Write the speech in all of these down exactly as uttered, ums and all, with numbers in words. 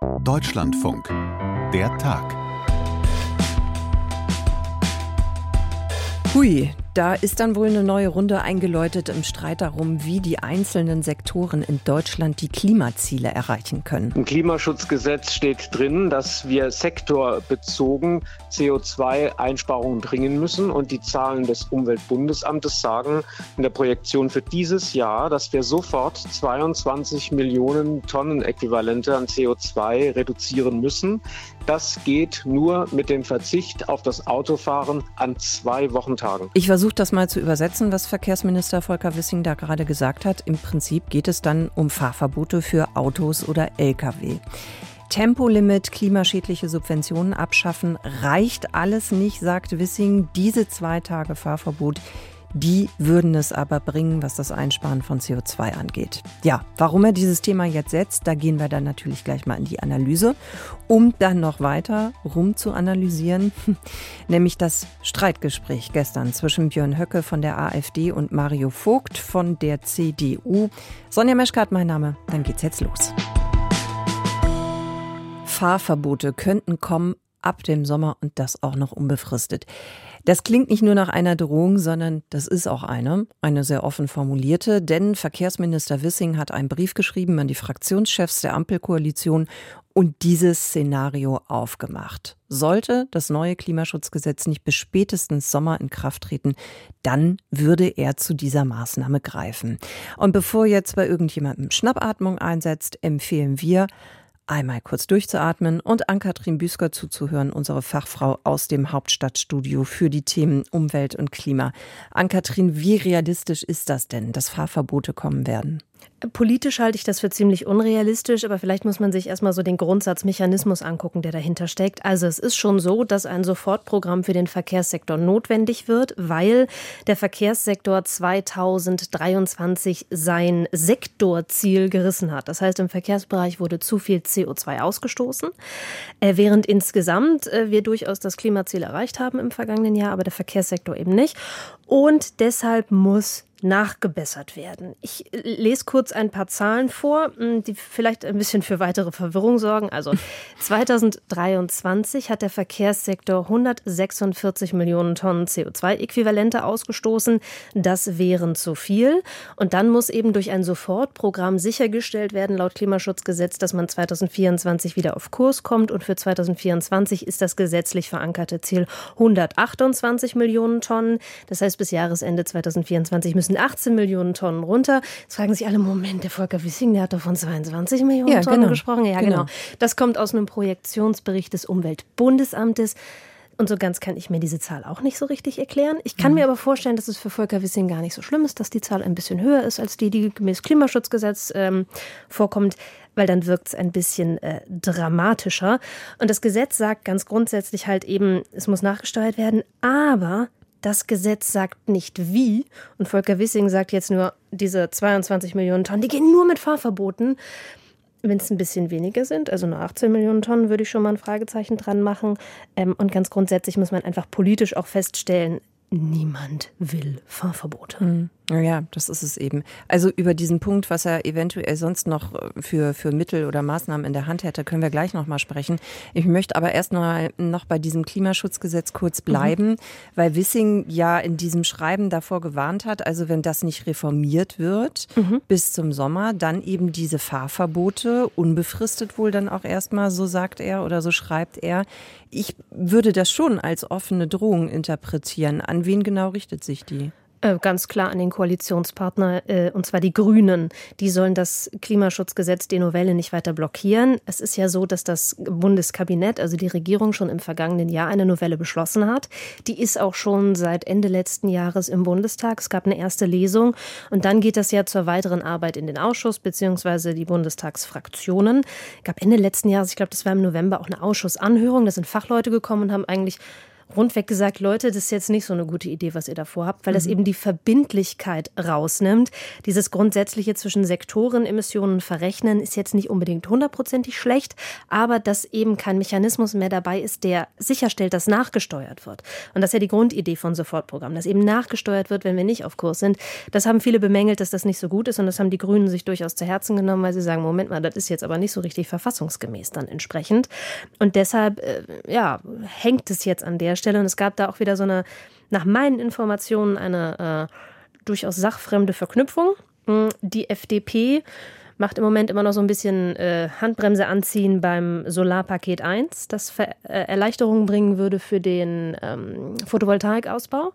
Deutschlandfunk. Der Tag. Hui, da ist dann wohl eine neue Runde eingeläutet im Streit darum, wie die einzelnen Sektoren in Deutschland die Klimaziele erreichen können. Im Klimaschutzgesetz steht drin, dass wir sektorbezogen C O zwei Einsparungen bringen müssen. Und die Zahlen des Umweltbundesamtes sagen in der Projektion für dieses Jahr, dass wir sofort zweiundzwanzig Millionen Tonnen Äquivalente an C O zwei reduzieren müssen. Das geht nur mit dem Verzicht auf das Autofahren an zwei Wochentagen. Ich versuche das mal zu übersetzen, was Verkehrsminister Volker Wissing da gerade gesagt hat. Im Prinzip geht es dann um Fahrverbote für Autos oder L K W. Tempolimit, klimaschädliche Subventionen abschaffen, reicht alles nicht, sagt Wissing. Diese zwei Tage Fahrverbot, die würden es aber bringen, was das Einsparen von C O zwei angeht. Ja, warum er dieses Thema jetzt setzt, da gehen wir dann natürlich gleich mal in die Analyse, um dann noch weiter rum zu analysieren, nämlich das Streitgespräch gestern zwischen Björn Höcke von der AfD und Mario Vogt von der C D U. Sonja Meschkat, mein Name, dann geht's jetzt los. Fahrverbote könnten kommen ab dem Sommer und das auch noch unbefristet. Das klingt nicht nur nach einer Drohung, sondern das ist auch eine, eine sehr offen formulierte, denn Verkehrsminister Wissing hat einen Brief geschrieben an die Fraktionschefs der Ampelkoalition und dieses Szenario aufgemacht. Sollte das neue Klimaschutzgesetz nicht bis spätestens Sommer in Kraft treten, dann würde er zu dieser Maßnahme greifen. Und bevor jetzt bei irgendjemandem Schnappatmung einsetzt, empfehlen wir, einmal kurz durchzuatmen und Ann-Kathrin Büsker zuzuhören, unsere Fachfrau aus dem Hauptstadtstudio für die Themen Umwelt und Klima. Ann-Kathrin, wie realistisch ist das denn, dass Fahrverbote kommen werden? Politisch halte ich das für ziemlich unrealistisch, aber vielleicht muss man sich erstmal so den Grundsatzmechanismus angucken, der dahinter steckt. Also es ist schon so, dass ein Sofortprogramm für den Verkehrssektor notwendig wird, weil der Verkehrssektor zweitausenddreiundzwanzig sein Sektorziel gerissen hat. Das heißt, im Verkehrsbereich wurde zu viel C O zwei ausgestoßen, während insgesamt wir durchaus das Klimaziel erreicht haben im vergangenen Jahr, aber der Verkehrssektor eben nicht. Und deshalb muss nachgebessert werden. Ich lese kurz ein paar Zahlen vor, die vielleicht ein bisschen für weitere Verwirrung sorgen. Also zweitausenddreiundzwanzig hat der Verkehrssektor hundertsechsundvierzig Millionen Tonnen C O zwei Äquivalente ausgestoßen. Das wären zu viel. Und dann muss eben durch ein Sofortprogramm sichergestellt werden, laut Klimaschutzgesetz, dass man zweitausendvierundzwanzig wieder auf Kurs kommt. Und für zweitausendvierundzwanzig ist das gesetzlich verankerte Ziel hundertachtundzwanzig Millionen Tonnen. Das heißt, bis Jahresende zweitausendvierundzwanzig müssen achtzehn Millionen Tonnen runter. Jetzt fragen sich alle, Moment, der Volker Wissing, der hat doch von zweiundzwanzig Millionen ja, Tonnen genau. gesprochen. Ja, genau. genau. Das kommt aus einem Projektionsbericht des Umweltbundesamtes. Und so ganz kann ich mir diese Zahl auch nicht so richtig erklären. Ich kann mhm. mir aber vorstellen, dass es für Volker Wissing gar nicht so schlimm ist, dass die Zahl ein bisschen höher ist als die, die gemäß Klimaschutzgesetz ähm, vorkommt, weil dann wirkt es ein bisschen äh, dramatischer. Und das Gesetz sagt ganz grundsätzlich halt eben, es muss nachgesteuert werden, aber das Gesetz sagt nicht wie. Und Volker Wissing sagt jetzt nur, diese zweiundzwanzig Millionen Tonnen, die gehen nur mit Fahrverboten. Wenn es ein bisschen weniger sind, also nur achtzehn Millionen Tonnen, würde ich schon mal ein Fragezeichen dran machen. Und ganz grundsätzlich muss man einfach politisch auch feststellen, niemand will Fahrverbote. Hm. Ja, das ist es eben. Also über diesen Punkt, was er eventuell sonst noch für, für Mittel oder Maßnahmen in der Hand hätte, können wir gleich noch mal sprechen. Ich möchte aber erst noch, noch bei diesem Klimaschutzgesetz kurz bleiben, mhm. weil Wissing ja in diesem Schreiben davor gewarnt hat, also wenn das nicht reformiert wird mhm. bis zum Sommer, dann eben diese Fahrverbote, unbefristet wohl dann auch erstmal, so sagt er oder so schreibt er. Ich würde das schon als offene Drohung interpretieren. An wen genau richtet sich die? Ganz klar an den Koalitionspartner, äh, und zwar die Grünen. Die sollen das Klimaschutzgesetz, die Novelle, nicht weiter blockieren. Es ist ja so, dass das Bundeskabinett, also die Regierung, schon im vergangenen Jahr eine Novelle beschlossen hat. Die ist auch schon seit Ende letzten Jahres im Bundestag. Es gab eine erste Lesung und dann geht das ja zur weiteren Arbeit in den Ausschuss bzw. die Bundestagsfraktionen. Es gab Ende letzten Jahres, ich glaube, das war im November, auch eine Ausschussanhörung. Da sind Fachleute gekommen und haben eigentlich rundweg gesagt, Leute, das ist jetzt nicht so eine gute Idee, was ihr davor habt, weil das Mhm. eben die Verbindlichkeit rausnimmt. Dieses grundsätzliche zwischen Sektoren Emissionen verrechnen ist jetzt nicht unbedingt hundertprozentig schlecht, aber dass eben kein Mechanismus mehr dabei ist, der sicherstellt, dass nachgesteuert wird. Und das ist ja die Grundidee von Sofortprogrammen, dass eben nachgesteuert wird, wenn wir nicht auf Kurs sind. Das haben viele bemängelt, dass das nicht so gut ist und das haben die Grünen sich durchaus zu Herzen genommen, weil sie sagen, Moment mal, das ist jetzt aber nicht so richtig verfassungsgemäß dann entsprechend. Und deshalb, äh, ja, hängt es jetzt an der Stelle und es gab da auch wieder so eine, nach meinen Informationen, eine äh, durchaus sachfremde Verknüpfung. Die F D P macht im Moment immer noch so ein bisschen äh, Handbremse anziehen beim Solarpaket eins, das Ver- äh, Erleichterungen bringen würde für den ähm, Photovoltaikausbau,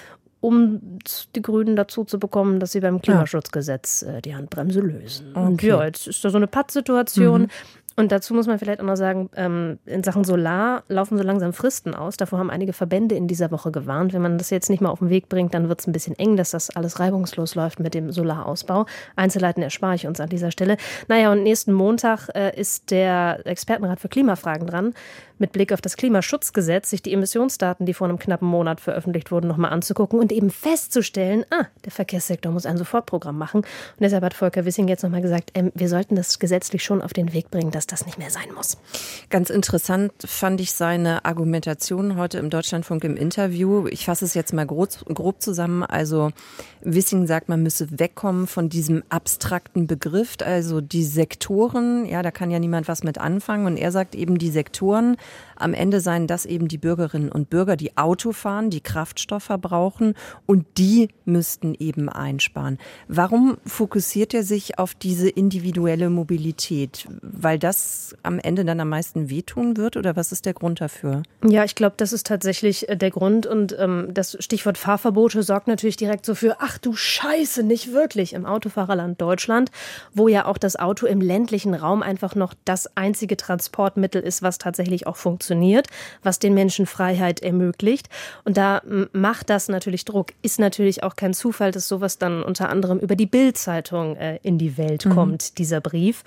um die Grünen dazu zu bekommen, dass sie beim Klimaschutzgesetz äh, die Handbremse lösen. Und Okay. ja, jetzt ist da so eine Pattsituation. Mhm. Und dazu muss man vielleicht auch noch sagen, ähm, in Sachen Solar laufen so langsam Fristen aus. Davor haben einige Verbände in dieser Woche gewarnt. Wenn man das jetzt nicht mal auf den Weg bringt, dann wird es ein bisschen eng, dass das alles reibungslos läuft mit dem Solarausbau. Einzelheiten erspare ich uns an dieser Stelle. Naja, und nächsten Montag äh, ist der Expertenrat für Klimafragen dran, mit Blick auf das Klimaschutzgesetz, sich die Emissionsdaten, die vor einem knappen Monat veröffentlicht wurden, nochmal anzugucken und eben festzustellen, ah, der Verkehrssektor muss ein Sofortprogramm machen. Und deshalb hat Volker Wissing jetzt nochmal gesagt, ähm, wir sollten das gesetzlich schon auf den Weg bringen, dass das nicht mehr sein muss. Ganz interessant fand ich seine Argumentation heute im Deutschlandfunk im Interview. Ich fasse es jetzt mal grob, grob zusammen. Also Wissing sagt, man müsse wegkommen von diesem abstrakten Begriff, also die Sektoren, ja, da kann ja niemand was mit anfangen. Und er sagt eben, die Sektoren, am Ende seien das eben die Bürgerinnen und Bürger, die Auto fahren, die Kraftstoff verbrauchen und die müssten eben einsparen. Warum fokussiert er sich auf diese individuelle Mobilität? Weil das am Ende dann am meisten wehtun wird oder was ist der Grund dafür? Ja, ich glaube, das ist tatsächlich der Grund und ähm, das Stichwort Fahrverbote sorgt natürlich direkt so für, ach du Scheiße, nicht wirklich im Autofahrerland Deutschland, wo ja auch das Auto im ländlichen Raum einfach noch das einzige Transportmittel ist, was tatsächlich auch funktioniert, was den Menschen Freiheit ermöglicht. Und da m, macht das natürlich Druck. Ist natürlich auch kein Zufall, dass sowas dann unter anderem über die Bild-Zeitung äh, in die Welt kommt, mhm. dieser Brief.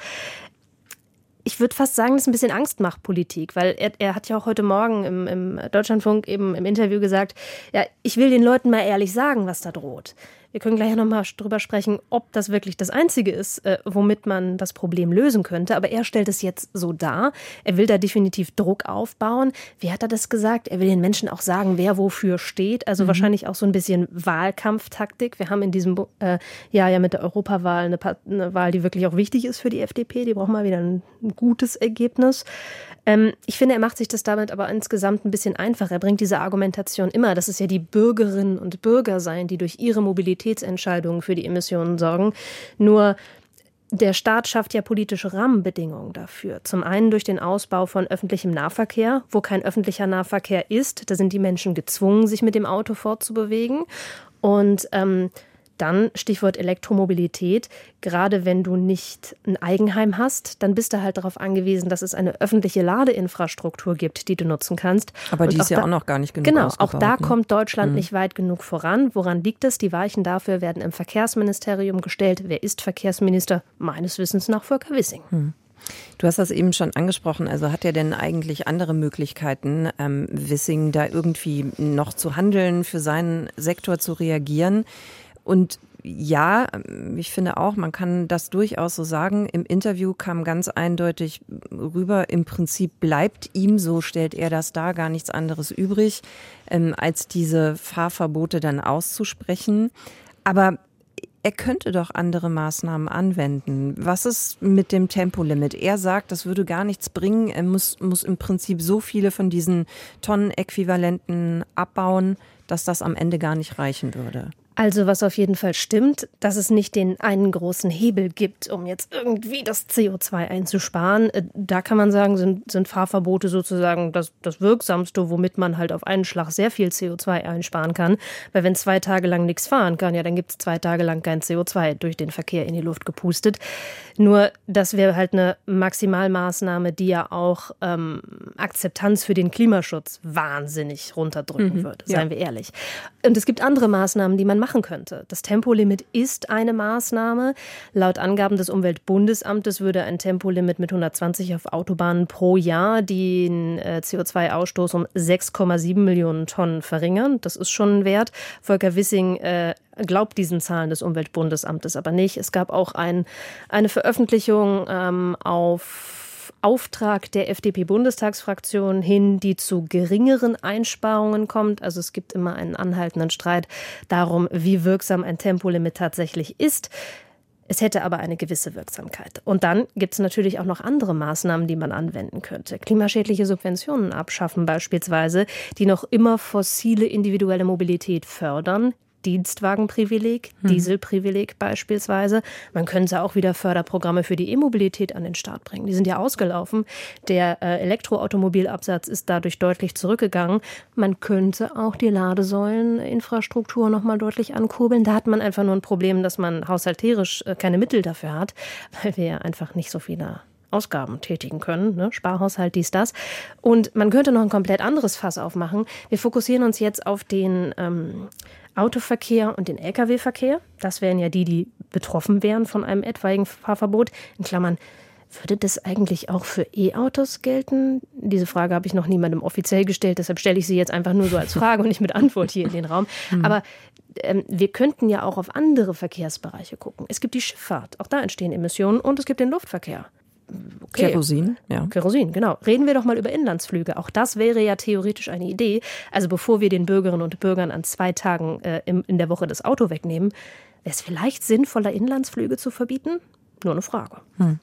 Ich würde fast sagen, das ist ein bisschen Angstmachpolitik, weil er, er hat ja auch heute Morgen im, im Deutschlandfunk eben im Interview gesagt, ja, ich will den Leuten mal ehrlich sagen, was da droht. Wir können gleich noch mal drüber sprechen, ob das wirklich das Einzige ist, äh, womit man das Problem lösen könnte. Aber er stellt es jetzt so dar. Er will da definitiv Druck aufbauen. Wie hat er das gesagt? Er will den Menschen auch sagen, wer wofür steht. Also mhm. wahrscheinlich auch so ein bisschen Wahlkampftaktik. Wir haben in diesem äh, Jahr ja mit der Europawahl eine, eine Wahl, die wirklich auch wichtig ist für die F D P. Die braucht mal wieder ein, ein gutes Ergebnis. Ähm, ich finde, er macht sich das damit aber insgesamt ein bisschen einfach. Er bringt diese Argumentation immer, dass es ja die Bürgerinnen und Bürger seien, die durch ihre Mobilitätsentscheidungen für die Emissionen sorgen. Nur der Staat schafft ja politische Rahmenbedingungen dafür. Zum einen durch den Ausbau von öffentlichem Nahverkehr. Wo kein öffentlicher Nahverkehr ist, da sind die Menschen gezwungen, sich mit dem Auto fortzubewegen. Und ähm, dann Stichwort Elektromobilität. Gerade wenn du nicht ein Eigenheim hast, dann bist du halt darauf angewiesen, dass es eine öffentliche Ladeinfrastruktur gibt, die du nutzen kannst. Aber und die ist ja da, auch noch gar nicht genug Genau, ausgebaut, auch da ne? kommt Deutschland mhm. nicht weit genug voran. Woran liegt es? Die Weichen dafür werden im Verkehrsministerium gestellt. Wer ist Verkehrsminister? Meines Wissens nach Volker Wissing. Mhm. Du hast das eben schon angesprochen, also hat er denn eigentlich andere Möglichkeiten, ähm, Wissing da irgendwie noch zu handeln, für seinen Sektor zu reagieren? Und ja, ich finde auch, man kann das durchaus so sagen. Im Interview kam ganz eindeutig rüber, im Prinzip bleibt ihm, so stellt er das dar, gar nichts anderes übrig, ähm, als diese Fahrverbote dann auszusprechen. Aber er könnte doch andere Maßnahmen anwenden. Was ist mit dem Tempolimit? Er sagt, das würde gar nichts bringen. Er muss, muss im Prinzip so viele von diesen Tonnenäquivalenten abbauen, dass das am Ende gar nicht reichen würde. Also was auf jeden Fall stimmt, dass es nicht den einen großen Hebel gibt, um jetzt irgendwie das C O zwei einzusparen. Da kann man sagen, sind, sind Fahrverbote sozusagen das, das Wirksamste, womit man halt auf einen Schlag sehr viel C O zwei einsparen kann. Weil wenn zwei Tage lang nichts fahren kann, ja, dann gibt es zwei Tage lang kein C O zwei durch den Verkehr in die Luft gepustet. Nur das wäre halt eine Maximalmaßnahme, die ja auch ähm, Akzeptanz für den Klimaschutz wahnsinnig runterdrücken mhm, würde, seien ja. wir ehrlich. Und es gibt andere Maßnahmen, die man machen machen könnte. Das Tempolimit ist eine Maßnahme. Laut Angaben des Umweltbundesamtes würde ein Tempolimit mit hundertzwanzig auf Autobahnen pro Jahr den äh, C O zwei Ausstoß um sechs Komma sieben Millionen Tonnen verringern. Das ist schon ein Wert. Volker Wissing äh, glaubt diesen Zahlen des Umweltbundesamtes aber nicht. Es gab auch ein, eine Veröffentlichung ähm, auf Auftrag der F D P-Bundestagsfraktion hin, die zu geringeren Einsparungen kommt. Also es gibt immer einen anhaltenden Streit darum, wie wirksam ein Tempolimit tatsächlich ist. Es hätte aber eine gewisse Wirksamkeit. Und dann gibt es natürlich auch noch andere Maßnahmen, die man anwenden könnte. Klimaschädliche Subventionen abschaffen beispielsweise, die noch immer fossile individuelle Mobilität fördern. Dienstwagenprivileg, Dieselprivileg beispielsweise. Man könnte auch wieder Förderprogramme für die E-Mobilität an den Start bringen. Die sind ja ausgelaufen. Der äh, Elektroautomobilabsatz ist dadurch deutlich zurückgegangen. Man könnte auch die Ladesäuleninfrastruktur noch mal deutlich ankurbeln. Da hat man einfach nur ein Problem, dass man haushalterisch äh, keine Mittel dafür hat, weil wir ja einfach nicht so viele Ausgaben tätigen können, ne? Sparhaushalt, dies, das. Und man könnte noch ein komplett anderes Fass aufmachen. Wir fokussieren uns jetzt auf den ähm, Autoverkehr und den L K W-Verkehr. Das wären ja die, die betroffen wären von einem etwaigen Fahrverbot. In Klammern, würde das eigentlich auch für E-Autos gelten? Diese Frage habe ich noch niemandem offiziell gestellt, deshalb stelle ich sie jetzt einfach nur so als Frage und nicht mit Antwort hier in den Raum. Mhm. Aber ähm, wir könnten ja auch auf andere Verkehrsbereiche gucken. Es gibt die Schifffahrt, auch da entstehen Emissionen, und es gibt den Luftverkehr. Okay. Kerosin, ja. Kerosin, genau. Reden wir doch mal über Inlandsflüge. Auch das wäre ja theoretisch eine Idee. Also bevor wir den Bürgerinnen und Bürgern an zwei Tagen äh, im, in der Woche das Auto wegnehmen, wäre es vielleicht sinnvoller, Inlandsflüge zu verbieten? Nur eine Frage. Hm.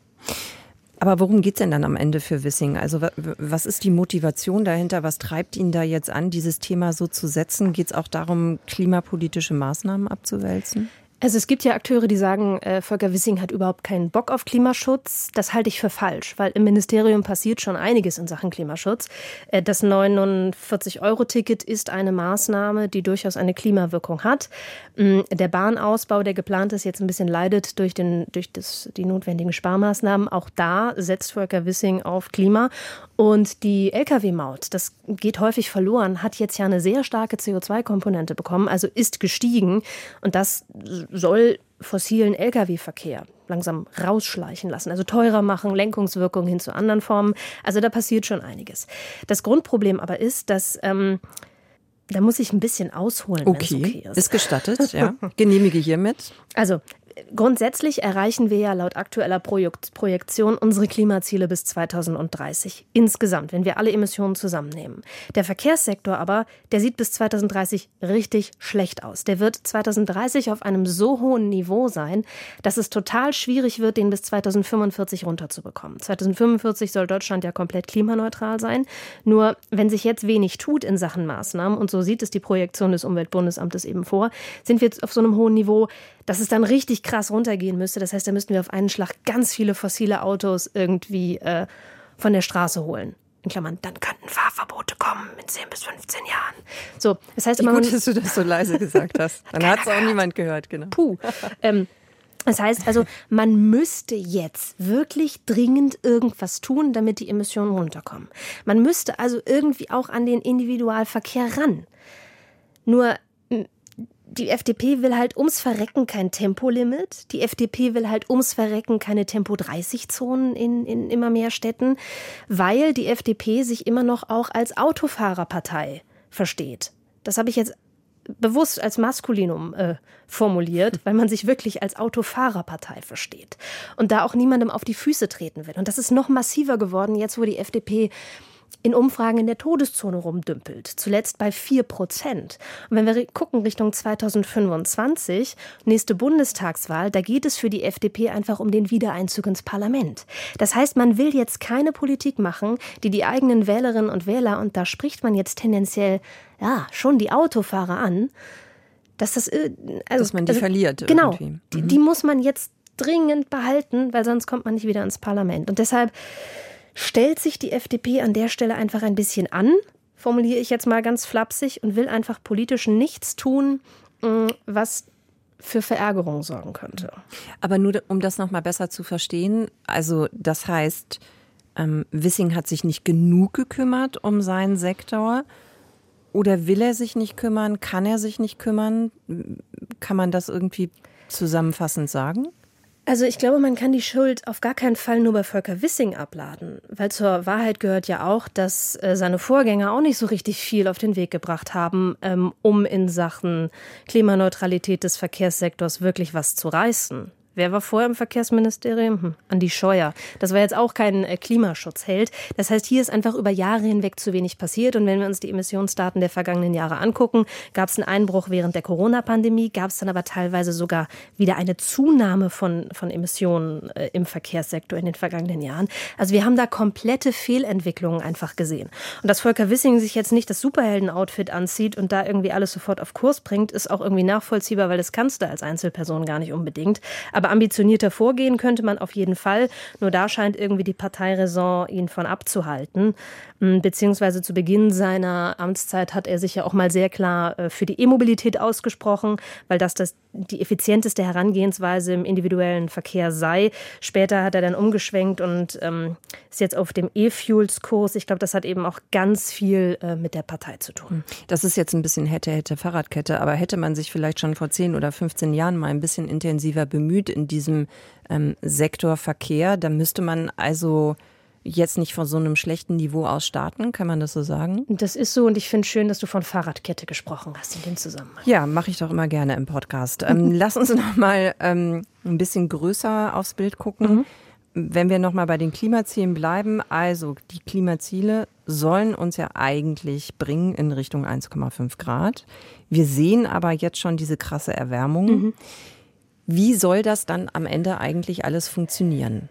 Aber worum geht es denn dann am Ende für Wissing? Also was ist die Motivation dahinter? Was treibt ihn da jetzt an, dieses Thema so zu setzen? Geht es auch darum, klimapolitische Maßnahmen abzuwälzen? Also es gibt ja Akteure, die sagen, äh, Volker Wissing hat überhaupt keinen Bock auf Klimaschutz. Das halte ich für falsch, weil im Ministerium passiert schon einiges in Sachen Klimaschutz. Äh, das neunundvierzig Euro Ticket ist eine Maßnahme, die durchaus eine Klimawirkung hat. Ähm, der Bahnausbau, der geplant ist, jetzt ein bisschen leidet durch, den, durch das, die notwendigen Sparmaßnahmen. Auch da setzt Volker Wissing auf Klima. Und die L K W-Maut, das geht häufig verloren, hat jetzt ja eine sehr starke C O zwei Komponente bekommen, also ist gestiegen. Und das soll fossilen L K W-Verkehr langsam rausschleichen lassen, also teurer machen, Lenkungswirkung hin zu anderen Formen. Also da passiert schon einiges. Das Grundproblem aber ist, dass ähm, da muss ich ein bisschen ausholen, okay, wenn es okay ist. Ist gestattet, ja. Genehmige hiermit. Also grundsätzlich erreichen wir ja laut aktueller Projekt- Projektion unsere Klimaziele bis zweitausenddreißig. Insgesamt, wenn wir alle Emissionen zusammennehmen. Der Verkehrssektor aber, der sieht bis zweitausenddreißig richtig schlecht aus. Der wird zweitausenddreißig auf einem so hohen Niveau sein, dass es total schwierig wird, den bis zweitausendfünfundvierzig runterzubekommen. zweitausendfünfundvierzig soll Deutschland ja komplett klimaneutral sein. Nur wenn sich jetzt wenig tut in Sachen Maßnahmen, und so sieht es die Projektion des Umweltbundesamtes eben vor, sind wir jetzt auf so einem hohen Niveau, dass es dann richtig krass runtergehen müsste. Das heißt, da müssten wir auf einen Schlag ganz viele fossile Autos irgendwie äh, von der Straße holen. In Klammern, dann könnten Fahrverbote kommen in zehn bis fünfzehn Jahren. So, das heißt immer, gut, dass du das so leise gesagt hast. Dann hat es auch niemand gehört, genau. Puh. Ähm, das heißt also, man müsste jetzt wirklich dringend irgendwas tun, damit die Emissionen runterkommen. Man müsste also irgendwie auch an den Individualverkehr ran. Nur die F D P will halt ums Verrecken kein Tempolimit. Die F D P will halt ums Verrecken keine Tempo dreißig Zonen in, in immer mehr Städten, weil die F D P sich immer noch auch als Autofahrerpartei versteht. Das habe ich jetzt bewusst als Maskulinum äh, formuliert, weil man sich wirklich als Autofahrerpartei versteht und da auch niemandem auf die Füße treten will. Und das ist noch massiver geworden, jetzt wo die F D P in Umfragen in der Todeszone rumdümpelt, zuletzt bei vier Prozent. Und wenn wir gucken Richtung zweitausendfünfundzwanzig, nächste Bundestagswahl, da geht es für die F D P einfach um den Wiedereinzug ins Parlament. Das heißt, man will jetzt keine Politik machen, die die eigenen Wählerinnen und Wähler, und da spricht man jetzt tendenziell ja schon die Autofahrer an, dass das also, dass man die also, verliert. Genau, irgendwie. Mhm. die, die muss man jetzt dringend behalten, weil sonst kommt man nicht wieder ins Parlament. Und deshalb stellt sich die F D P an der Stelle einfach ein bisschen an, formuliere ich jetzt mal ganz flapsig, und will einfach politisch nichts tun, was für Verärgerung sorgen könnte. Aber nur um das nochmal besser zu verstehen, also das heißt, ähm, Wissing hat sich nicht genug gekümmert um seinen Sektor, Oder will er sich nicht kümmern? Kann er sich nicht kümmern? Kann man das irgendwie zusammenfassend sagen? Also ich glaube, man kann die Schuld auf gar keinen Fall nur bei Volker Wissing abladen, weil zur Wahrheit gehört ja auch, dass äh, seine Vorgänger auch nicht so richtig viel auf den Weg gebracht haben, ähm, um in Sachen Klimaneutralität des Verkehrssektors wirklich was zu reißen. Wer war vorher im Verkehrsministerium? Hm, Andi Scheuer. Das war jetzt auch kein äh, Klimaschutzheld. Das heißt, hier ist einfach über Jahre hinweg zu wenig passiert. Und wenn wir uns die Emissionsdaten der vergangenen Jahre angucken, gab es einen Einbruch während der Corona-Pandemie, gab es dann aber teilweise sogar wieder eine Zunahme von, von Emissionen äh, im Verkehrssektor in den vergangenen Jahren. Also wir haben da komplette Fehlentwicklungen einfach gesehen. Und dass Volker Wissing sich jetzt nicht das Superhelden-Outfit anzieht und da irgendwie alles sofort auf Kurs bringt, ist auch irgendwie nachvollziehbar, weil das kannst du als Einzelperson gar nicht unbedingt. Aber ambitionierter vorgehen könnte man auf jeden Fall. Nur da scheint irgendwie die Parteiräson ihn von abzuhalten. Beziehungsweise zu Beginn seiner Amtszeit hat er sich ja auch mal sehr klar für die E-Mobilität ausgesprochen, weil das, das die effizienteste Herangehensweise im individuellen Verkehr sei. Später hat er dann umgeschwenkt und ähm, ist jetzt auf dem E-Fuels-Kurs. Ich glaube, das hat eben auch ganz viel äh, mit der Partei zu tun. Das ist jetzt ein bisschen hätte, hätte Fahrradkette, aber hätte man sich vielleicht schon vor zehn oder fünfzehn Jahren mal ein bisschen intensiver bemüht in diesem ähm, Sektor Verkehr, dann müsste man also jetzt nicht von so einem schlechten Niveau aus starten, kann man das so sagen? Das ist so und ich finde es schön, dass du von Fahrradkette gesprochen hast in dem Zusammenhang. Ja, mache ich doch immer gerne im Podcast. Ähm, lass uns noch mal ähm, ein bisschen größer aufs Bild gucken. Mhm. Wenn wir noch mal bei den Klimazielen bleiben, also die Klimaziele sollen uns ja eigentlich bringen in Richtung eins Komma fünf Grad. Wir sehen aber jetzt schon diese krasse Erwärmung. Mhm. Wie soll das dann am Ende eigentlich alles funktionieren?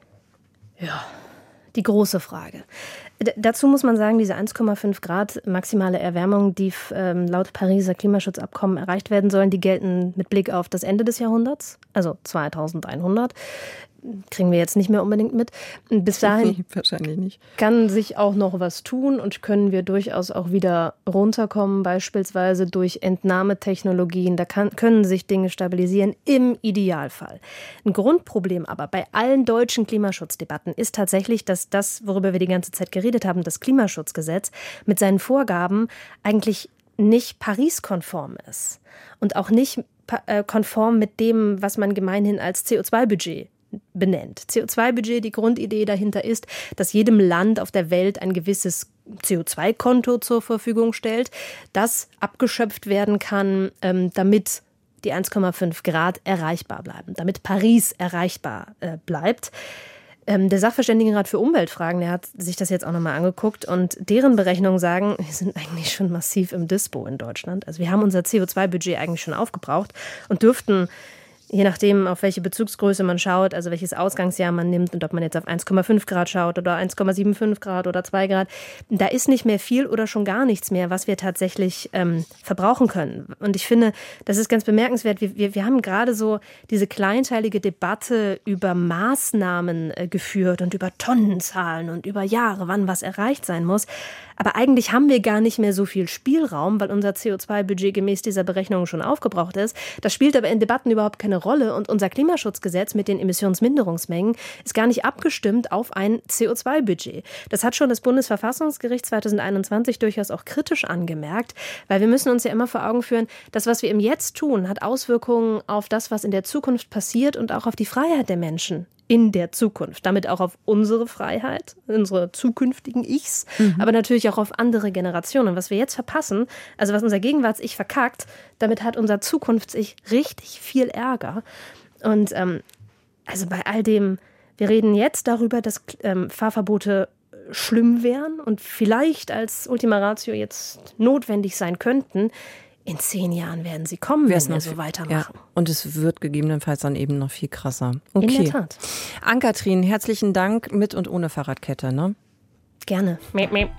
Ja, die große Frage. D- dazu muss man sagen, diese eins Komma fünf Grad maximale Erwärmung, die ähm, laut Pariser Klimaschutzabkommen erreicht werden sollen, die gelten mit Blick auf das Ende des Jahrhunderts, also zweitausendeinhundert. Kriegen wir jetzt nicht mehr unbedingt mit. Bis dahin nee, wahrscheinlich nicht. Kann sich auch noch was tun und können wir durchaus auch wieder runterkommen, beispielsweise durch Entnahmetechnologien. Da kann, können sich Dinge stabilisieren, im Idealfall. Ein Grundproblem aber bei allen deutschen Klimaschutzdebatten ist tatsächlich, dass das, worüber wir die ganze Zeit geredet haben, das Klimaschutzgesetz mit seinen Vorgaben eigentlich nicht Paris-konform ist und auch nicht konform mit dem, was man gemeinhin als C O zwei Budget benennt. C O zwei Budget, die Grundidee dahinter ist, dass jedem Land auf der Welt ein gewisses C O zwei Konto zur Verfügung stellt, das abgeschöpft werden kann, ähm, damit die eins Komma fünf Grad erreichbar bleiben, damit Paris erreichbar äh, bleibt. Ähm, der Sachverständigenrat für Umweltfragen, der hat sich das jetzt auch nochmal angeguckt und deren Berechnungen sagen, wir sind eigentlich schon massiv im Dispo in Deutschland. Also wir haben unser C O zwei Budget eigentlich schon aufgebraucht und dürften, je nachdem, auf welche Bezugsgröße man schaut, also welches Ausgangsjahr man nimmt und ob man jetzt auf eins Komma fünf Grad schaut oder eins Komma fünfundsiebzig Grad oder zwei Grad, da ist nicht mehr viel oder schon gar nichts mehr, was wir tatsächlich ähm, verbrauchen können. Und ich finde, das ist ganz bemerkenswert. Wir, wir, wir haben gerade so diese kleinteilige Debatte über Maßnahmen äh, geführt und über Tonnenzahlen und über Jahre, wann was erreicht sein muss. Aber eigentlich haben wir gar nicht mehr so viel Spielraum, weil unser C O zwei Budget gemäß dieser Berechnung schon aufgebraucht ist. Das spielt aber in Debatten überhaupt keine Rolle und unser Klimaschutzgesetz mit den Emissionsminderungsmengen ist gar nicht abgestimmt auf ein C O zwei Budget. Das hat schon das Bundesverfassungsgericht zweitausendeinundzwanzig durchaus auch kritisch angemerkt, weil wir müssen uns ja immer vor Augen führen, das, was wir im Jetzt tun, hat Auswirkungen auf das, was in der Zukunft passiert und auch auf die Freiheit der Menschen in der Zukunft. Damit auch auf unsere Freiheit, unsere zukünftigen Ichs, mhm. aber natürlich auch auf andere Generationen. Was wir jetzt verpassen, also was unser Gegenwarts-Ich verkackt, damit hat unser Zukunfts-Ich richtig viel Ärger. Und ähm, also bei all dem, wir reden jetzt darüber, dass ähm, Fahrverbote schlimm wären und vielleicht als Ultima Ratio jetzt notwendig sein könnten. In zehn Jahren werden sie kommen, wenn wir so weitermachen. Ja. Und es wird gegebenenfalls dann eben noch viel krasser. Okay. In der Tat. Ann-Kathrin, herzlichen Dank mit und ohne Fahrradkette, ne? Gerne. Miep, miep.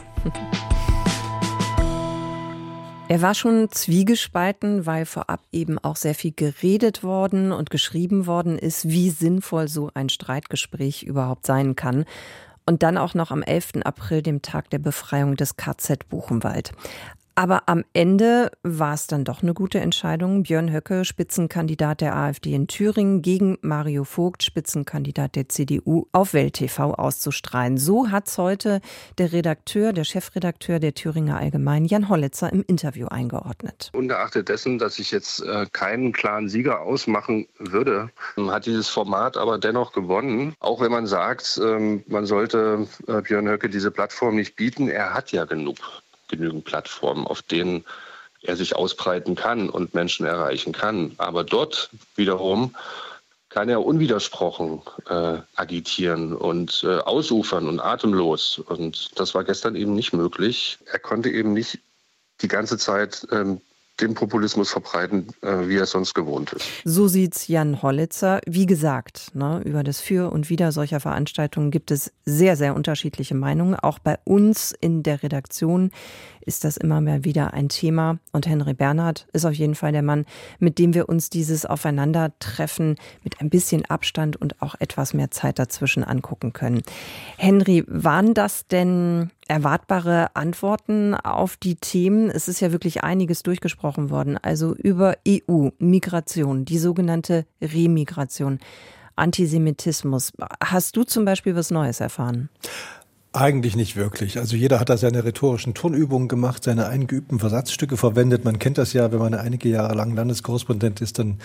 Er war schon zwiegespalten, weil vorab eben auch sehr viel geredet worden und geschrieben worden ist, wie sinnvoll so ein Streitgespräch überhaupt sein kann. Und dann auch noch am elften April, dem Tag der Befreiung des K Z Buchenwald. Aber am Ende war es dann doch eine gute Entscheidung. Björn Höcke, Spitzenkandidat der AfD in Thüringen, gegen Mario Vogt, Spitzenkandidat der C D U, auf Welt T V auszustrahlen. So hat es heute der Redakteur, der Chefredakteur der Thüringer Allgemeinen, Jan Hollitzer, im Interview eingeordnet. Ungeachtet dessen, dass ich jetzt äh, keinen klaren Sieger ausmachen würde, hat dieses Format aber dennoch gewonnen. Auch wenn man sagt, ähm, man sollte äh, Björn Höcke diese Plattform nicht bieten. Er hat ja genug. genügend Plattformen, auf denen er sich ausbreiten kann und Menschen erreichen kann. Aber dort wiederum kann er unwidersprochen äh, agitieren und äh, ausufern und atemlos. Und das war gestern eben nicht möglich. Er konnte eben nicht die ganze Zeit ähm, den Populismus verbreiten, äh, wie er es sonst gewohnt ist. So sieht's Jan Hollitzer. Wie gesagt, ne, über das Für und Wider solcher Veranstaltungen gibt es sehr, sehr unterschiedliche Meinungen. Auch bei uns in der Redaktion ist das immer mehr wieder ein Thema. Und Henry Bernhard ist auf jeden Fall der Mann, mit dem wir uns dieses Aufeinandertreffen mit ein bisschen Abstand und auch etwas mehr Zeit dazwischen angucken können. Henry, waren das denn erwartbare Antworten auf die Themen? Es ist ja wirklich einiges durchgesprochen worden. Also über E U, Migration, die sogenannte Remigration, Antisemitismus. Hast du zum Beispiel was Neues erfahren? Eigentlich nicht wirklich. Also jeder hat da seine rhetorischen Turnübungen gemacht, seine eingeübten Versatzstücke verwendet. Man kennt das ja, wenn man einige Jahre lang Landeskorrespondent ist, dann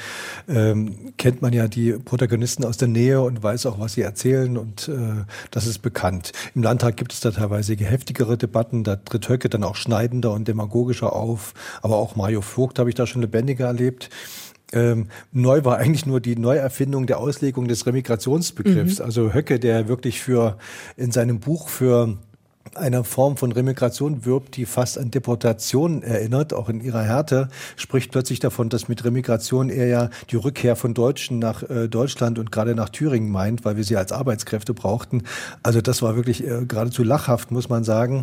ähm, kennt man ja die Protagonisten aus der Nähe und weiß auch, was sie erzählen, und äh, das ist bekannt. Im Landtag gibt es da teilweise heftigere Debatten, da tritt Höcke dann auch schneidender und demagogischer auf, aber auch Mario Vogt habe ich da schon lebendiger erlebt. Ähm, neu war eigentlich nur die Neuerfindung der Auslegung des Remigrationsbegriffs. Mhm. Also Höcke, der wirklich für in seinem Buch für eine Form von Remigration wirbt, die fast an Deportation erinnert, auch in ihrer Härte, spricht plötzlich davon, dass mit Remigration er ja die Rückkehr von Deutschen nach äh, Deutschland und gerade nach Thüringen meint, weil wir sie als Arbeitskräfte brauchten. Also das war wirklich äh, geradezu lachhaft, muss man sagen.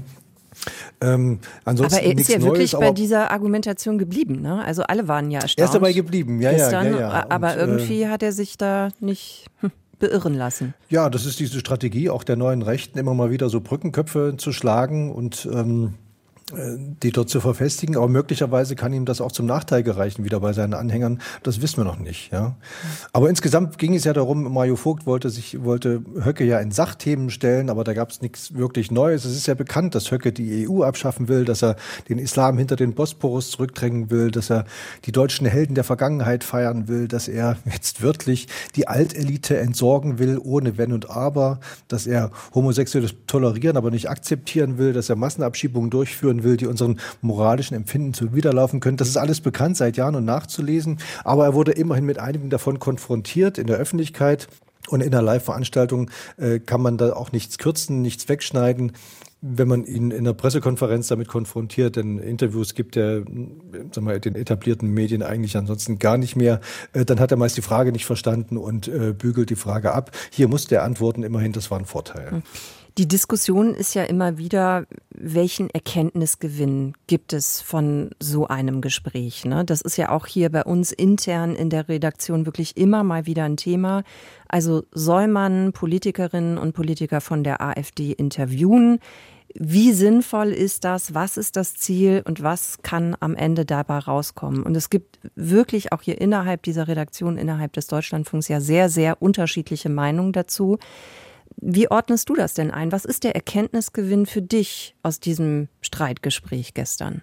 Ähm, ansonsten aber er ist ja Neues, wirklich bei dieser Argumentation geblieben, ne? Also alle waren ja erstaunt. Er ist dabei geblieben, ja, gestern, ja, ja, ja. Aber und, irgendwie äh, hat er sich da nicht hm, beirren lassen. Ja, das ist diese Strategie auch der neuen Rechten, immer mal wieder so Brückenköpfe zu schlagen und ähm, die dort zu verfestigen, aber möglicherweise kann ihm das auch zum Nachteil gereichen, wieder bei seinen Anhängern. Das wissen wir noch nicht, ja. Aber insgesamt ging es ja darum, Mario Vogt wollte sich, wollte Höcke ja in Sachthemen stellen, aber da gab es nichts wirklich Neues. Es ist ja bekannt, dass Höcke die E U abschaffen will, dass er den Islam hinter den Bosporus zurückdrängen will, dass er die deutschen Helden der Vergangenheit feiern will, dass er jetzt wörtlich die Altelite entsorgen will, ohne Wenn und Aber, dass er Homosexuelles tolerieren, aber nicht akzeptieren will, dass er Massenabschiebungen durchführen will, die unseren moralischen Empfinden zuwiderlaufen können. Das ist alles bekannt seit Jahren und nachzulesen. Aber er wurde immerhin mit einigen davon konfrontiert in der Öffentlichkeit. Und in einer Live-Veranstaltung äh, kann man da auch nichts kürzen, nichts wegschneiden. Wenn man ihn in einer Pressekonferenz damit konfrontiert, denn Interviews gibt er, sagen wir, den etablierten Medien eigentlich ansonsten gar nicht mehr, äh, dann hat er meist die Frage nicht verstanden und äh, bügelt die Frage ab. Hier musste er antworten, immerhin, das war ein Vorteil. Die Diskussion ist ja immer wieder, welchen Erkenntnisgewinn gibt es von so einem Gespräch, ne? Das ist ja auch hier bei uns intern in der Redaktion wirklich immer mal wieder ein Thema. Also soll man Politikerinnen und Politiker von der AfD interviewen? Wie sinnvoll ist das? Was ist das Ziel? Und was kann am Ende dabei rauskommen? Und es gibt wirklich auch hier innerhalb dieser Redaktion, innerhalb des Deutschlandfunks ja sehr, sehr unterschiedliche Meinungen dazu. Wie ordnest du das denn ein? Was ist der Erkenntnisgewinn für dich aus diesem Streitgespräch gestern?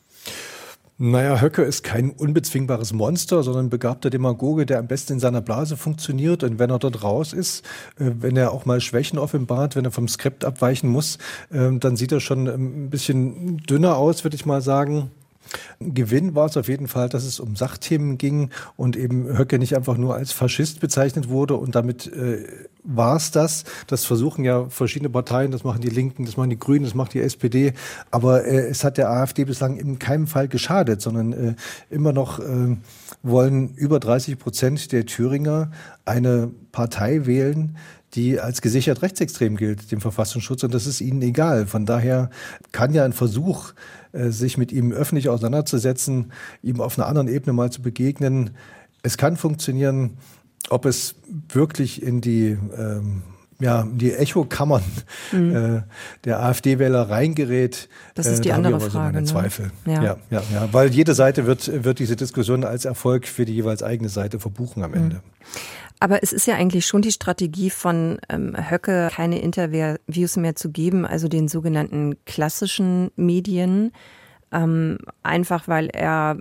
Naja, Höcke ist kein unbezwingbares Monster, sondern ein begabter Demagoge, der am besten in seiner Blase funktioniert. Und wenn er dort raus ist, wenn er auch mal Schwächen offenbart, wenn er vom Skript abweichen muss, dann sieht er schon ein bisschen dünner aus, würde ich mal sagen. Gewinn war es auf jeden Fall, dass es um Sachthemen ging und eben Höcke nicht einfach nur als Faschist bezeichnet wurde, und damit äh, war es das. Das versuchen ja verschiedene Parteien, das machen die Linken, das machen die Grünen, das macht die S P D, aber äh, es hat der AfD bislang in keinem Fall geschadet, sondern äh, immer noch äh, wollen über dreißig Prozent der Thüringer eine Partei wählen, die als gesichert rechtsextrem gilt, dem Verfassungsschutz, und das ist ihnen egal. Von daher kann ja ein Versuch, sich mit ihm öffentlich auseinanderzusetzen, ihm auf einer anderen Ebene mal zu begegnen, es kann funktionieren. Ob es wirklich in die ähm, ja, die Echokammern mhm. äh, der AfD-Wähler reingerät. Das ist die äh, da andere Frage. So meine ne? Zweifel. Ja. Ja, ja, ja, weil jede Seite wird, wird diese Diskussion als Erfolg für die jeweils eigene Seite verbuchen am Ende. Mhm. Aber es ist ja eigentlich schon die Strategie von ähm, Höcke, keine Interviews mehr zu geben, also den sogenannten klassischen Medien, ähm, einfach weil er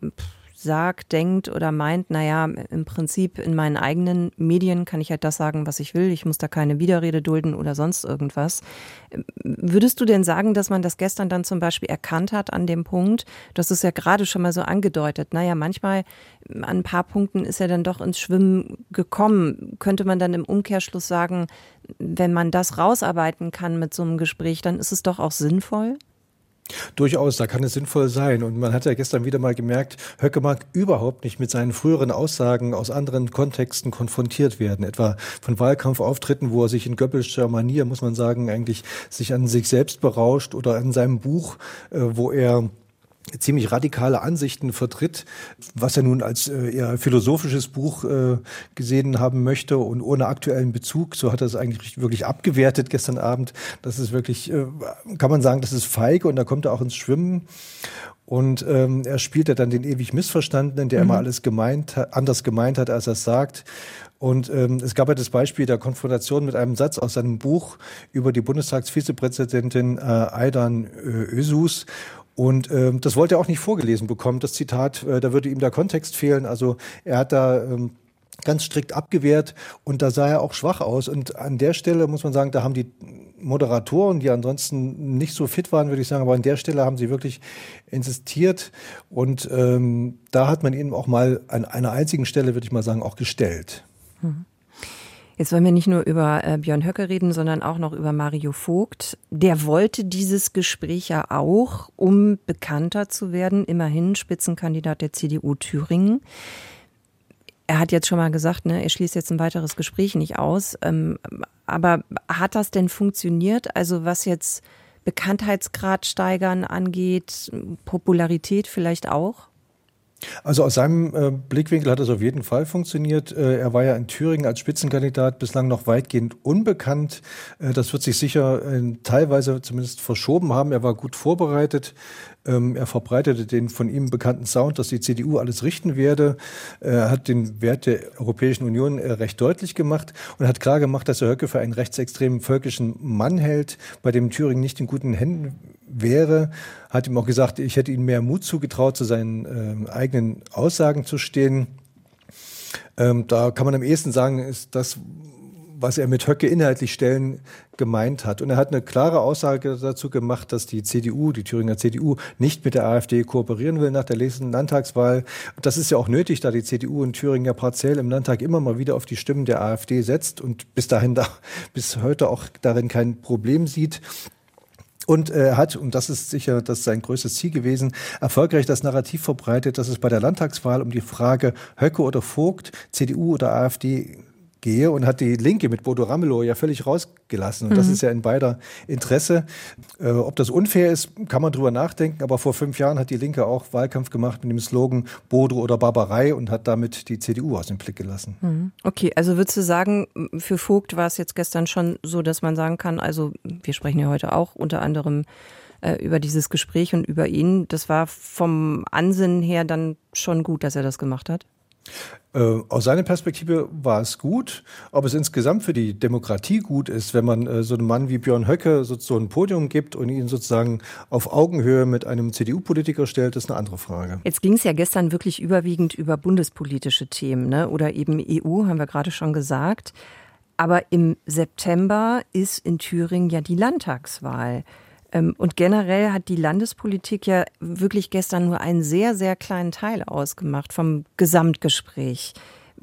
sagt, denkt oder meint, naja, im Prinzip in meinen eigenen Medien kann ich halt das sagen, was ich will. Ich muss da keine Widerrede dulden oder sonst irgendwas. Würdest du denn sagen, dass man das gestern dann zum Beispiel erkannt hat an dem Punkt? Das ist ja gerade schon mal so angedeutet. Naja, manchmal an ein paar Punkten ist er dann doch ins Schwimmen gekommen. Könnte man dann im Umkehrschluss sagen, wenn man das rausarbeiten kann mit so einem Gespräch, dann ist es doch auch sinnvoll? Durchaus, da kann es sinnvoll sein. Und man hat ja gestern wieder mal gemerkt, Höcke mag überhaupt nicht mit seinen früheren Aussagen aus anderen Kontexten konfrontiert werden. Etwa von Wahlkampfauftritten, wo er sich in Goebbelscher Manier, muss man sagen, eigentlich sich an sich selbst berauscht, oder in seinem Buch, wo er ziemlich radikale Ansichten vertritt, was er nun als äh, eher philosophisches Buch äh, gesehen haben möchte und ohne aktuellen Bezug. So hat er es eigentlich wirklich abgewertet gestern Abend. Das ist wirklich, äh, kann man sagen, das ist feige, und da kommt er auch ins Schwimmen. Und ähm, er spielt ja dann den ewig Missverstandenen, der mhm. immer alles gemeint hat, anders gemeint hat, als er es sagt. Und ähm, es gab ja das Beispiel der Konfrontation mit einem Satz aus seinem Buch über die Bundestagsvizepräsidentin äh, Aydan äh, Özüz. Und ähm, das wollte er auch nicht vorgelesen bekommen, das Zitat, äh, da würde ihm der Kontext fehlen. Also er hat da ähm, ganz strikt abgewehrt, und da sah er auch schwach aus. Und an der Stelle muss man sagen, da haben die Moderatoren, die ansonsten nicht so fit waren, würde ich sagen, aber an der Stelle haben sie wirklich insistiert. Und ähm, da hat man ihn auch mal an einer einzigen Stelle, würde ich mal sagen, auch gestellt. Mhm. Jetzt wollen wir nicht nur über äh, Björn Höcke reden, sondern auch noch über Mario Vogt. Der wollte dieses Gespräch ja auch, um bekannter zu werden. Immerhin Spitzenkandidat der C D U Thüringen. Er hat jetzt schon mal gesagt, ne, er schließt jetzt ein weiteres Gespräch nicht aus. Ähm, aber hat das denn funktioniert? Also was jetzt Bekanntheitsgrad steigern angeht, Popularität vielleicht auch? Also aus seinem äh, Blickwinkel hat es auf jeden Fall funktioniert. Äh, er war ja in Thüringen als Spitzenkandidat bislang noch weitgehend unbekannt. Äh, das wird sich sicher äh, teilweise zumindest verschoben haben. Er war gut vorbereitet. Ähm, er verbreitete den von ihm bekannten Sound, dass die C D U alles richten werde. Er hat den Wert der Europäischen Union äh, recht deutlich gemacht und hat klar gemacht, dass er Höcke für einen rechtsextremen völkischen Mann hält, bei dem Thüringen nicht in guten Händen wäre. Hat ihm auch gesagt, ich hätte ihm mehr Mut zugetraut, zu seinen äh, eigenen Aussagen zu stehen. Ähm, da kann man am ehesten sagen, ist das, was er mit Höcke inhaltlich stellen gemeint hat. Und er hat eine klare Aussage dazu gemacht, dass die C D U, die Thüringer C D U, nicht mit der AfD kooperieren will nach der nächsten Landtagswahl. Das ist ja auch nötig, da die C D U in Thüringen ja partiell im Landtag immer mal wieder auf die Stimmen der AfD setzt und bis dahin da, bis heute auch darin kein Problem sieht. Und er hat, und das ist sicher das ist sein größtes Ziel gewesen, erfolgreich das Narrativ verbreitet, dass es bei der Landtagswahl um die Frage Höcke oder Vogt, C D U oder AfD gehe, und hat die Linke mit Bodo Ramelow ja völlig rausgelassen. Und mhm. das ist ja in beider Interesse. Äh, ob das unfair ist, kann man drüber nachdenken. Aber vor fünf Jahren hat die Linke auch Wahlkampf gemacht mit dem Slogan Bodo oder Barbarei und hat damit die C D U aus dem Blick gelassen. Mhm. Okay, also würdest du sagen, für Vogt war es jetzt gestern schon so, dass man sagen kann, also wir sprechen ja heute auch unter anderem äh, über dieses Gespräch und über ihn. Das war vom Ansinnen her dann schon gut, dass er das gemacht hat? Äh, aus seiner Perspektive war es gut. Ob es insgesamt für die Demokratie gut ist, wenn man äh, so einem Mann wie Björn Höcke so, so ein Podium gibt und ihn sozusagen auf Augenhöhe mit einem C D U-Politiker stellt, ist eine andere Frage. Jetzt ging es ja gestern wirklich überwiegend über bundespolitische Themen, ne? Oder eben E U, haben wir gerade schon gesagt. Aber im September ist in Thüringen ja die Landtagswahl. Und generell hat die Landespolitik ja wirklich gestern nur einen sehr, sehr kleinen Teil ausgemacht vom Gesamtgespräch.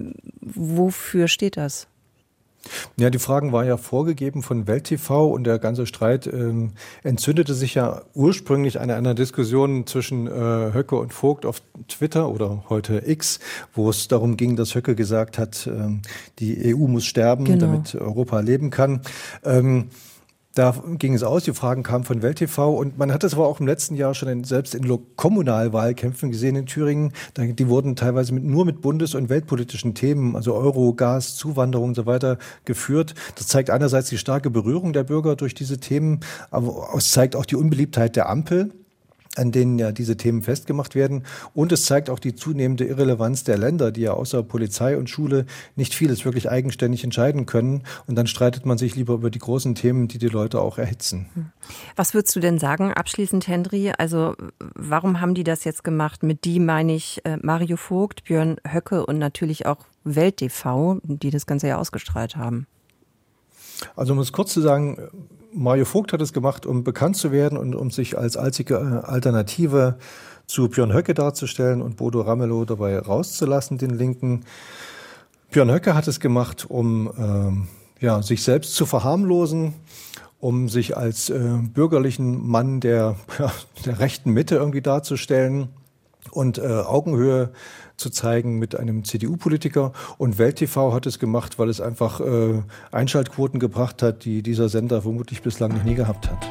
Wofür steht das? Ja, die Fragen waren ja vorgegeben von Welt T V, und der ganze Streit ähm, entzündete sich ja ursprünglich an einer Diskussion zwischen äh, Höcke und Vogt auf Twitter oder heute X, wo es darum ging, dass Höcke gesagt hat, ähm, die E U muss sterben, genau, damit Europa leben kann. Ähm, Da ging es aus, die Fragen kamen von Welt T V und man hat das aber auch im letzten Jahr schon in, selbst in Kommunalwahlkämpfen gesehen in Thüringen. Die wurden teilweise mit, nur mit bundes- und weltpolitischen Themen, also Euro, Gas, Zuwanderung und so weiter geführt. Das zeigt einerseits die starke Berührung der Bürger durch diese Themen, aber es zeigt auch die Unbeliebtheit der Ampel, an denen ja diese Themen festgemacht werden. Und es zeigt auch die zunehmende Irrelevanz der Länder, die ja außer Polizei und Schule nicht vieles wirklich eigenständig entscheiden können. Und dann streitet man sich lieber über die großen Themen, die die Leute auch erhitzen. Was würdest du denn sagen, abschließend, Hendry? Also warum haben die das jetzt gemacht? Mit die meine ich äh, Mario Vogt, Björn Höcke und natürlich auch Welt T V, die das Ganze ja ausgestrahlt haben. Also um es kurz zu sagen, Mario Vogt hat es gemacht, um bekannt zu werden und um sich als einzige Alternative zu Björn Höcke darzustellen und Bodo Ramelow dabei rauszulassen, den Linken. Björn Höcke hat es gemacht, um ähm, ja, sich selbst zu verharmlosen, um sich als äh, bürgerlichen Mann der, ja, der rechten Mitte irgendwie darzustellen und äh, Augenhöhe zu zeigen mit einem C D U-Politiker. Und Welt T V hat es gemacht, weil es einfach äh, Einschaltquoten gebracht hat, die dieser Sender vermutlich bislang noch nie gehabt hat.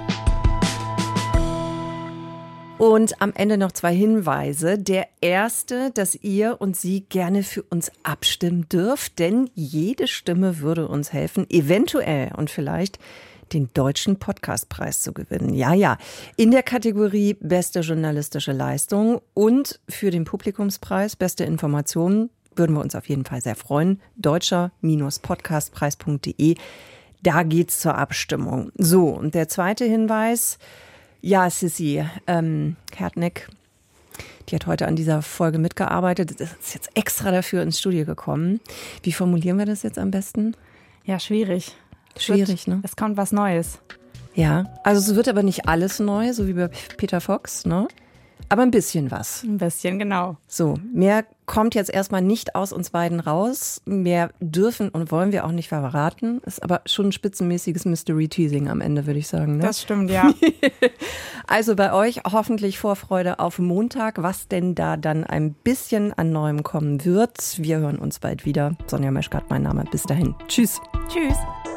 Und am Ende noch zwei Hinweise. Der erste, dass ihr und Sie gerne für uns abstimmen dürft, denn jede Stimme würde uns helfen, eventuell und vielleicht den Deutschen Podcastpreis zu gewinnen. Ja, ja, in der Kategorie Beste journalistische Leistung und für den Publikumspreis Beste Informationen würden wir uns auf jeden Fall sehr freuen. deutscher Podcastpreis punkt de. Da geht's zur Abstimmung. So, und der zweite Hinweis, ja, Sissi ähm, Kertneck, die hat heute an dieser Folge mitgearbeitet, ist jetzt extra dafür ins Studio gekommen. Wie formulieren wir das jetzt am besten? Ja, schwierig. Schwierig, wird, ne? Es kommt was Neues. Ja, also es wird aber nicht alles neu, so wie bei Peter Fox, ne? Aber ein bisschen was. Ein bisschen, genau. So, mehr kommt jetzt erstmal nicht aus uns beiden raus. Mehr dürfen und wollen wir auch nicht verraten. Ist aber schon ein spitzenmäßiges Mystery-Teasing am Ende, würde ich sagen. Ne? Das stimmt, ja. Also bei euch hoffentlich Vorfreude auf Montag, was denn da dann ein bisschen an Neuem kommen wird. Wir hören uns bald wieder. Sonja Meschkat, mein Name. Bis dahin. Tschüss. Tschüss.